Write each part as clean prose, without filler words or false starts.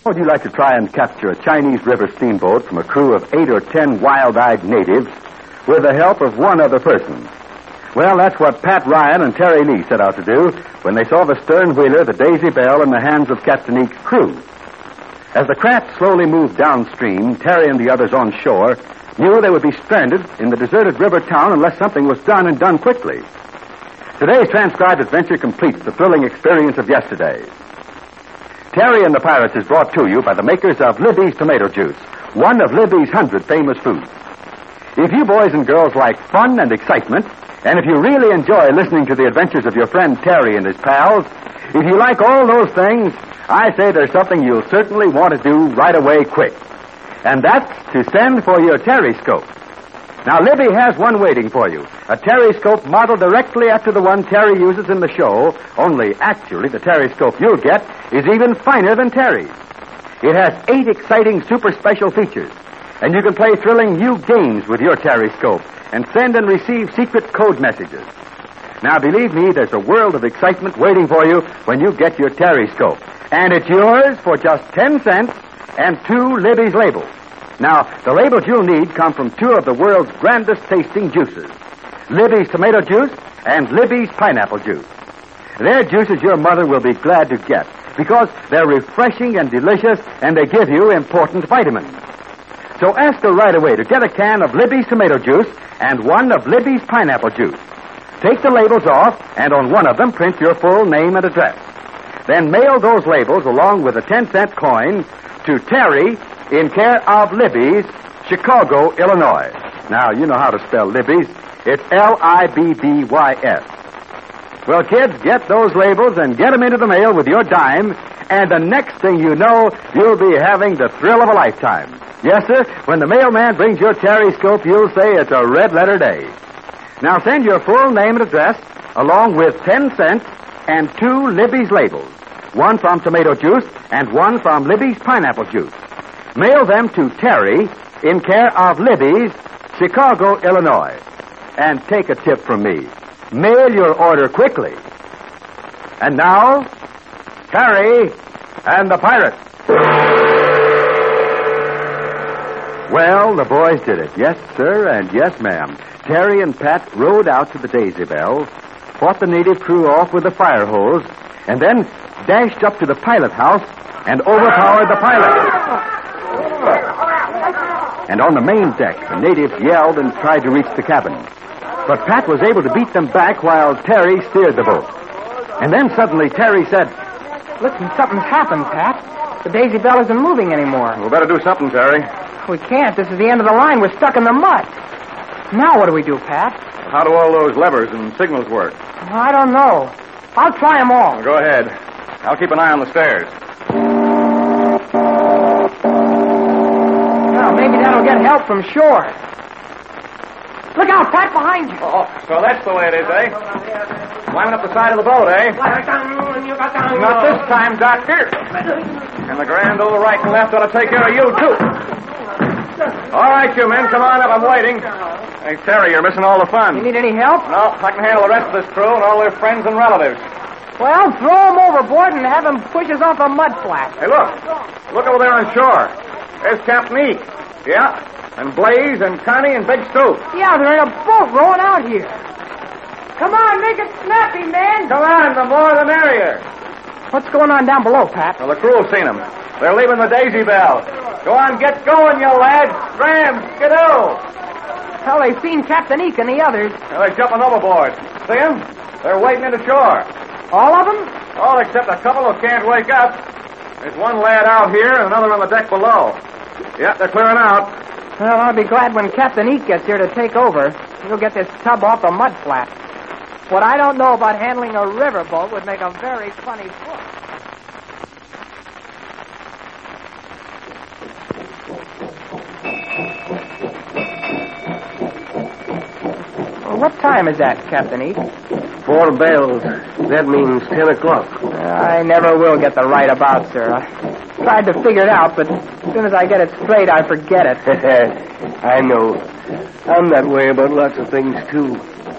Would you like to try and capture a Chinese river steamboat from a crew of 8 or 10 wild-eyed natives with the help of one other person? Well, that's what Pat Ryan and Terry Lee set out to do when they saw the stern wheeler, the Daisy Belle, in the hands of Captain Eek's crew. As the craft slowly moved downstream, Terry and the others on shore knew they would be stranded in the deserted river town unless something was done and done quickly. Today's transcribed adventure completes the thrilling experience of yesterday. Terry and the Pirates is brought to you by the makers of Libby's Tomato Juice, one of Libby's 100 famous foods. If you boys and girls like fun and excitement, and if you really enjoy listening to the adventures of your friend Terry and his pals, if you like all those things, I say there's something you'll certainly want to do right away quick. And that's to send for your Terryscope. Now, Libby has one waiting for you. A Terryscope modeled directly after the one Terry uses in the show, only actually the Terryscope you'll get is even finer than Terry's. It has 8 exciting super special features, and you can play thrilling new games with your Terryscope and send and receive secret code messages. Now, believe me, there's a world of excitement waiting for you when you get your Terryscope. And it's yours for just 10 cents and 2 Libby's labels. Now, the labels you'll need come from 2 of the world's grandest tasting juices, Libby's Tomato Juice and Libby's Pineapple Juice. They're juices your mother will be glad to get because they're refreshing and delicious and they give you important vitamins. So ask her right away to get a can of Libby's Tomato Juice and one of Libby's Pineapple Juice. Take the labels off and on one of them print your full name and address. Then mail those labels along with a 10-cent coin to Terry in care of Libby's, Chicago, Illinois. Now, you know how to spell Libby's. It's Libbys. Well, kids, get those labels and get them into the mail with your dime, and the next thing you know, you'll be having the thrill of a lifetime. Yes, sir, when the mailman brings your Terryscope, you'll say it's a red-letter day. Now, send your full name and address along with 10 cents and 2 Libby's labels, one from Tomato Juice and one from Libby's Pineapple Juice. Mail them to Terry in care of Libby's, Chicago, Illinois. And take a tip from me. Mail your order quickly. And now, Terry and the Pirates. Well, the boys did it. Yes, sir, and yes, ma'am. Terry and Pat rowed out to the Daisy Belle, fought the native crew off with a fire hose, and then dashed up to the pilot house and overpowered the pilot. And on the main deck, the natives yelled and tried to reach the cabin. But Pat was able to beat them back while Terry steered the boat. And then suddenly Terry said, "Listen, something's happened, Pat. The Daisy Belle isn't moving anymore." "We better do something, Terry." "We can't. This is the end of the line. We're stuck in the mud." "Now what do we do, Pat?" "How do all those levers and signals work?" "I don't know. I'll try them all." Well, go ahead. I'll keep an eye on the stairs. Well, maybe that'll get help from shore. Look out, Pat, behind you. Oh, so that's the way it is, eh? Climbing up the side of the boat, eh? Not this time, Doctor. And the grand old right and left ought to take care of you, too. All right, you men, come on up. I'm waiting. Hey, Terry, you're missing all the fun. You need any help? No, I can handle the rest of this crew and all their friends and relatives. Well, throw them overboard and have them push us off a mud flat. Hey, look. Look over there on shore. There's Captain Eek. Yeah, and Blaze and Connie and Big Stu. Yeah, they're in a boat rowing out here. Come on, make it snappy, man. Come on, the more the merrier. What's going on down below, Pat? Well, the crew have seen them. They're leaving the Daisy Belle. Go on, get going, you lads. Scram, skidoo. Well, they've seen Captain Eek and the others. Well, they're jumping overboard. See them? They're wading into shore. All of them? All except a couple who can't wake up. There's one lad out here and another on the deck below. Yep, they're clearing out. Well, I'll be glad when Captain Eek gets here to take over. He'll get this tub off the mud flat. What I don't know about handling a riverboat would make a very funny book. Well, what time is that, Captain Eek? 4 bells. That means 10 o'clock. I never will get the right about, sir. I tried to figure it out, but as soon as I get it straight, I forget it. I know. I'm that way about lots of things, too.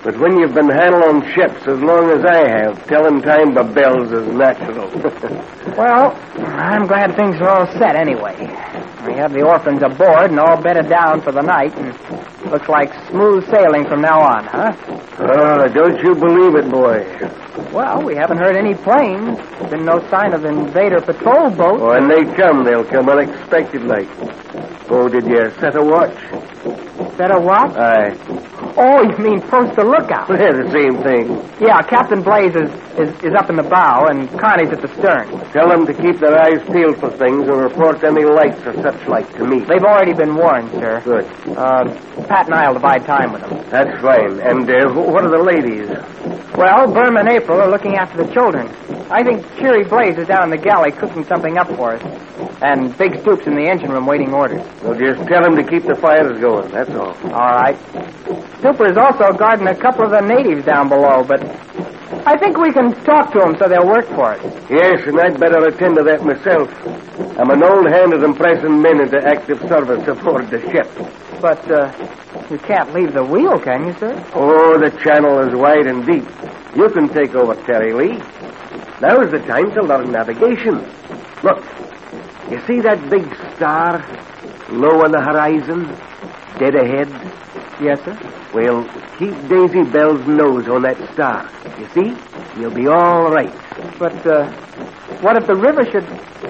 But when you've been handling ships as long as I have, telling time by bells is natural. Well, I'm glad things are all set anyway. We have the orphans aboard and all bedded down for the night, and looks like smooth sailing from now on, huh? Oh, don't you believe it, boy. Well, we haven't heard any planes. Been no sign of invader patrol boats. When they come, they'll come unexpected like. Oh, did you set a watch? Set a watch? Aye. Oh, you mean post a lookout? They're the same thing. Yeah, Captain Blaze is up in the bow, and Connie's at the stern. Tell them to keep their eyes peeled for things and report any lights or such like to me. They've already been warned, sir. Good. Pat and I'll divide time with them. That's fine. And what are the ladies? Well, Burma and April are looking after the children. I think Cheery Blaze is down in the galley cooking something up for us. And Big Stoop's in the engine room waiting orders. Well, just tell him to keep the fires going, that's all. All right. Stooper is also guarding a couple of the natives down below, but I think we can talk to them so they'll work for us. Yes, and I'd better attend to that myself. I'm an old hand at impressing men into active service aboard the ship. But you can't leave the wheel, can you, sir? Oh, the channel is wide and deep. You can take over, Terry Lee. Now's the time to learn navigation. Look, you see that big star low on the horizon, dead ahead? Yes, sir. Well, keep Daisy Bell's nose on that star. You see? You'll be all right. But what if the river should...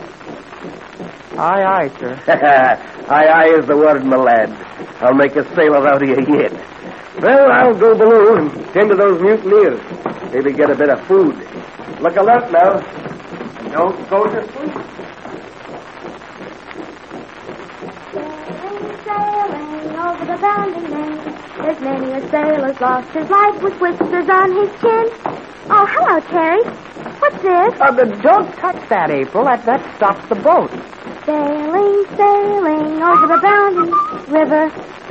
Aye, aye, sir. Aye, aye is the word, my lad. I'll make a sailor out of you yet. Well, I'll go below and tend to those mutineers. Maybe get a bit of food. Look alert now. And don't go to sleep. Sailing over the bounding main, there's many a sailor's lost his life with whiskers on his chin. Oh, hello, Terry. What's this? Don't touch that, April. That stops the boat. Sailing, sailing over the bounding river.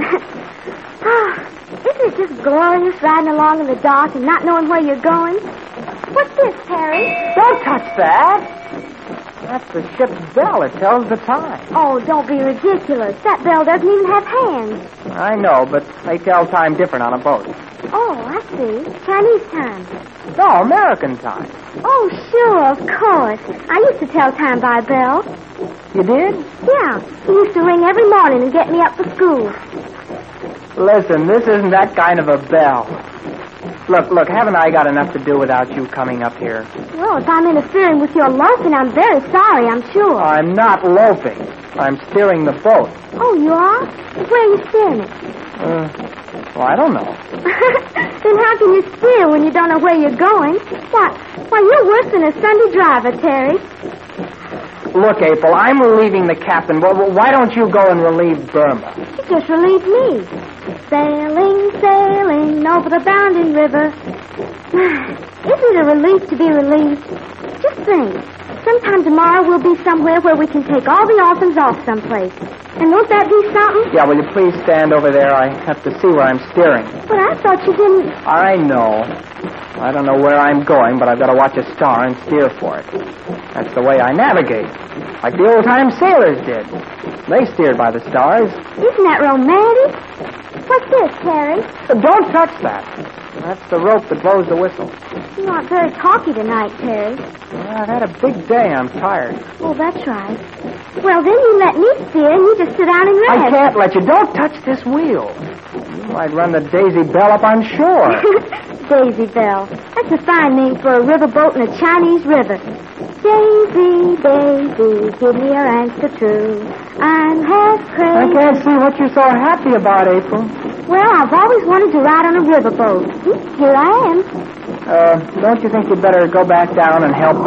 Isn't it just glorious riding along in the dark and not knowing where you're going? What's this, Terry? Don't touch that. That's the ship's bell. It tells the time. Oh, don't be ridiculous. That bell doesn't even have hands. I know, but they tell time different on a boat. Oh, I see. Chinese time. No, American time. Oh, sure, of course. I used to tell time by a bell. You did? Yeah. He used to ring every morning and get me up for school. Listen, this isn't that kind of a bell. Look, haven't I got enough to do without you coming up here? Well, if I'm interfering with your loafing, I'm very sorry, I'm sure. I'm not loafing. I'm steering the boat. Oh, you are? Where are you steering it? Well, I don't know. Then how can you steer when you don't know where you're going? Why, you're worse than a Sunday driver, Terry. Look, April, I'm relieving the captain. Well, why don't you go and relieve Burma? You just relieved me. Sailing, sailing over the bounding river. Isn't it a relief to be relieved? Just think. Sometime tomorrow we'll be somewhere where we can take all the orphans off someplace. And won't that be something? Yeah, will you please stand over there? I have to see where I'm steering. But I thought you didn't... I know. I don't know where I'm going, but I've got to watch a star and steer for it. That's the way I navigate. Like the old-time sailors did. They steered by the stars. Isn't that romantic? What's this, Terry? Don't touch that. That's the rope that blows the whistle. You aren't very talky tonight, Terry. Well, I've had a big day. I'm tired. Oh, that's right. Well, then you let me steer and you just sit down and rest. I can't let you. Don't touch this wheel. You might run the Daisy Bell up on shore. Daisy Bell. That's a fine name for a riverboat in a Chinese river. Daisy, Daisy, give me your answer true. I'm half crazy. I can't see what you're so happy about, April. Well, I've always wanted to ride on a riverboat. Here I am. Don't you think you'd better go back down and help,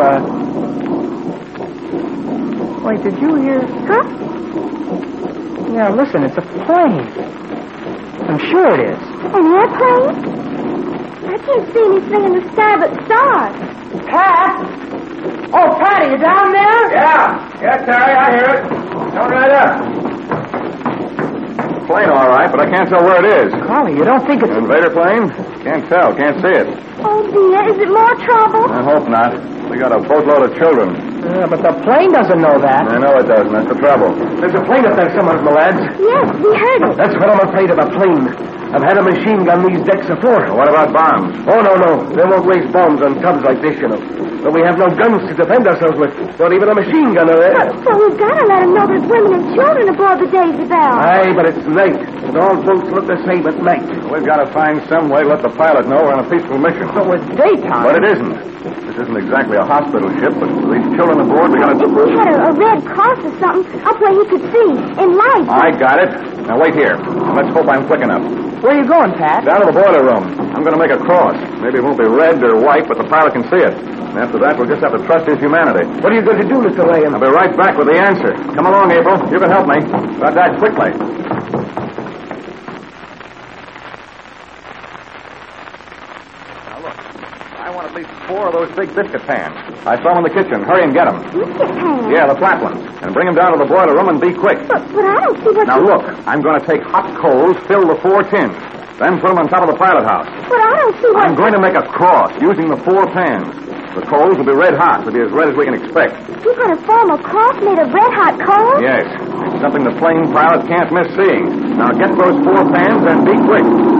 Wait, did you hear... Huh? Yeah, listen, it's a plane. I'm sure it is. An airplane? I can't see anything in the sky but stars. Pat! Oh, Pat, are you down there? Yeah, Terry, I hear it. Come right up. Plane, all right, but I can't tell where it is. Golly, you don't think it's... An invader plane? Can't tell, can't see it. Oh, dear, is it more trouble? I hope not. We got a boatload of children. But the plane doesn't know that. I know it doesn't. That's the trouble. There's a plane up there somewhere, my lads. Yes, we heard it. That's what I'm afraid of, a plane. I've had a machine gun these decks before. What about bombs? Oh, no. They won't waste bombs on tubs like this, you know. But we have no guns to defend ourselves with. Not even a machine gunner there. But we've got to let them know there's women and children aboard the Daisy Belle. Aye, but it's night. And all boats look the same at night. We've got to find some way to let the pilot know we're on a peaceful mission. But with daytime. But it isn't. This isn't exactly a hospital ship, but with these children aboard, we got to... If we had a red cross or something up where he could see, in lights. I got it. Now, wait here. Let's hope I'm quick enough. Where are you going, Pat? Down to the boiler room. I'm going to make a cross. Maybe it won't be red or white, but the pilot can see it. And after that, we'll just have to trust his humanity. What are you going to do, Mr. Ryan? I'll be right back with the answer. Come along, April. You can help me. But that quickly. Now, look. I want at least 4 of those big biscuit pans. I saw them in the kitchen. Hurry and get them. Biscuit pans? Yeah, the flat ones. And bring them down to the boiler room and be quick. But I don't see what... Now, look. I'm going to take hot coals, fill the 4 tins. Then put them on top of the pilot house. But I don't see what... I'm going to make a cross using the 4 pans. The coals will be red hot. They'll be as red as we can expect. You're going to form a cross made of red-hot coals? Yes. It's something the plane pilot can't miss seeing. Now get those 4 pans and be quick.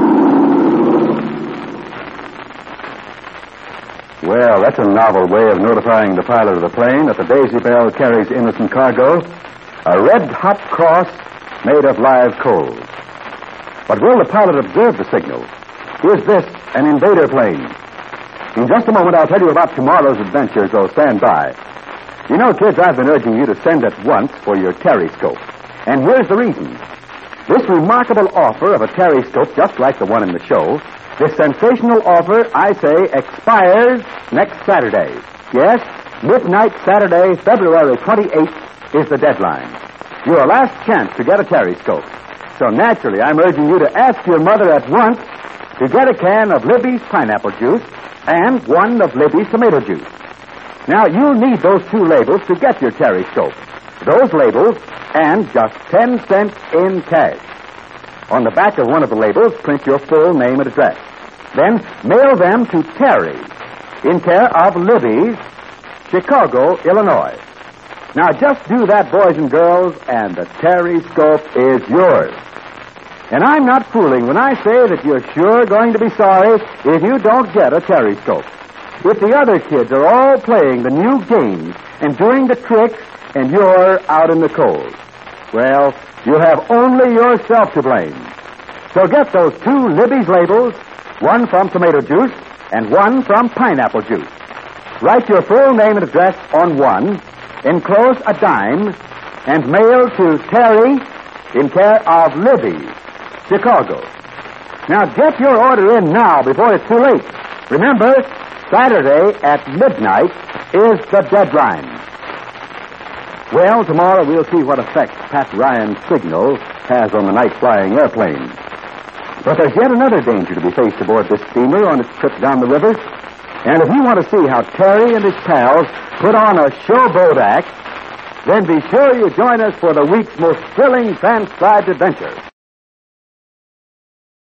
Well, that's a novel way of notifying the pilot of the plane that the Daisy Belle carries innocent cargo. A red-hot cross made of live coals. But will the pilot observe the signal? Is this an invader plane? In just a moment, I'll tell you about tomorrow's adventure, so stand by. You know, kids, I've been urging you to send at once for your Terryscope. And here's the reason. This remarkable offer of a Terryscope, just like the one in the show, this sensational offer, I say, expires next Saturday. Yes, midnight Saturday, February 28th is the deadline. Your last chance to get a Terryscope. So naturally, I'm urging you to ask your mother at once to get a can of Libby's pineapple juice and one of Libby's tomato juice. Now, you'll need those 2 labels to get your Terryscope. Those labels and just 10 cents in cash. On the back of one of the labels, print your full name and address. Then mail them to Terry, in care of Libby's, Chicago, Illinois. Now, just do that, boys and girls, and the Terryscope is yours. And I'm not fooling when I say that you're sure going to be sorry if you don't get a Terryscope. If the other kids are all playing the new games and doing the tricks and you're out in the cold, well, you have only yourself to blame. So get those 2 Libby's labels, one from tomato juice and one from pineapple juice. Write your full name and address on one, enclose a dime, and mail to Terry in care of Libby, Chicago. Now get your order in now before it's too late. Remember, Saturday at midnight is the deadline. Well, tomorrow we'll see what effect Pat Ryan's signal has on the night-flying airplane. But there's yet another danger to be faced aboard this steamer on its trip down the river. And if you want to see how Terry and his pals put on a showboat act, then be sure you join us for the week's most thrilling transcribed adventure.